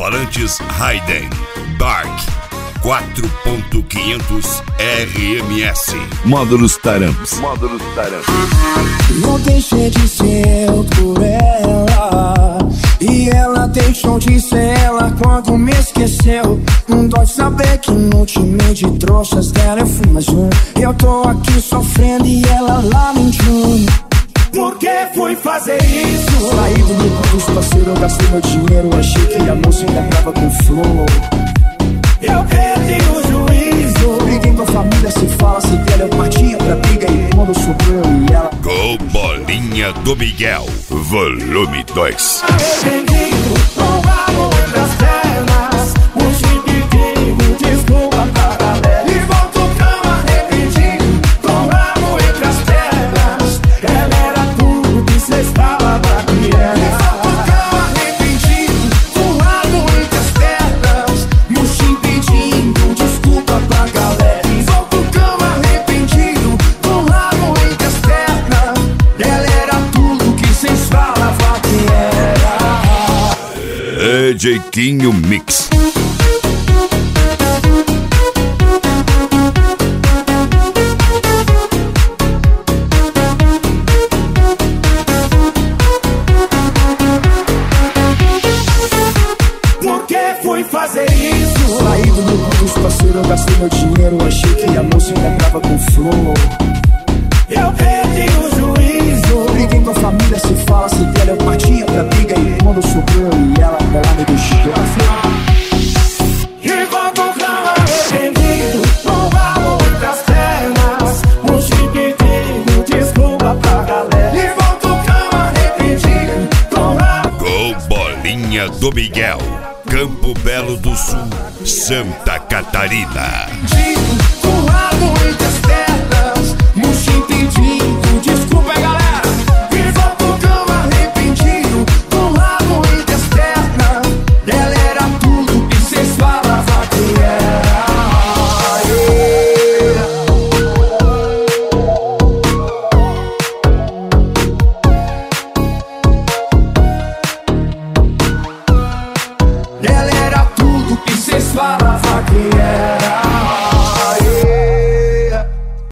alto-falantes Hayden Dark 4.500 RMS. Módulos Taramps. Não deixei de ser eu por ela, e ela deixou de ser ela quando me esqueceu. Não dói saber que no time de trouxas dela eu fui mais um. Eu tô aqui sofrendo e ela lamentou. Por que fui fazer isso? Saí do grupo dos parceiros, eu gastei meu dinheiro. Achei que a moça encontrava com flor. Eu perdi o juízo. Briguei com a família, se fala, se dela eu partia pra briga. E quando sobrou eu e ela. Gol Bolinha do Miguel, volume 2. Arrependido, com a mão entre as pernas, um chipitinho, desculpa pra galera. E volto cama arrependido, com a mão entre as pernas. Ela era tudo que cês falavam que era. E volto cama arrependido, com a mão entre as pernas, um chipitinho, desculpa pra galera. E volto cama arrependido, com a mão entre as pernas. Ela era tudo que cês falavam que era. Jeitinho Mix. Por que fui fazer isso? Saí do grupo dos parceiros, eu gastei meu dinheiro. Achei que a moça encontrava com flor. Eu perdi o juízo. Briguei com a família, se fala, se dela eu partia pra briga. E quando sobrou eu e ela me deixou. E volto cama arrependido, com a mão entre as pernas, um chipitinho, desculpa pra galera. E volto cama arrependido, com a... Gol Bolinha do Miguel, Campo Belo do Sul, Santa Catarina. Com a mão entre as pernas.